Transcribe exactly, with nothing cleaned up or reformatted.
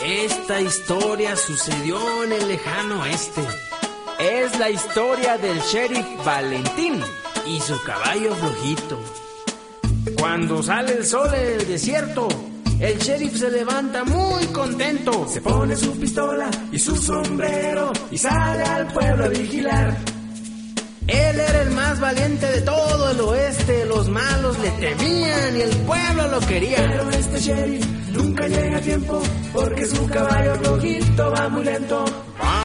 Esta historia sucedió en el lejano oeste. Es la historia del sheriff Valentín y su caballo flojito. Cuando sale el sol en el desierto, el sheriff se levanta muy contento. Se pone su pistola y su sombrero y sale al pueblo a vigilar. Él era el más valiente de todo el oeste. Los malos le temían y el pueblo lo quería. Pero este sheriff nunca llega a tiempo, porque su caballo flojito va muy lento.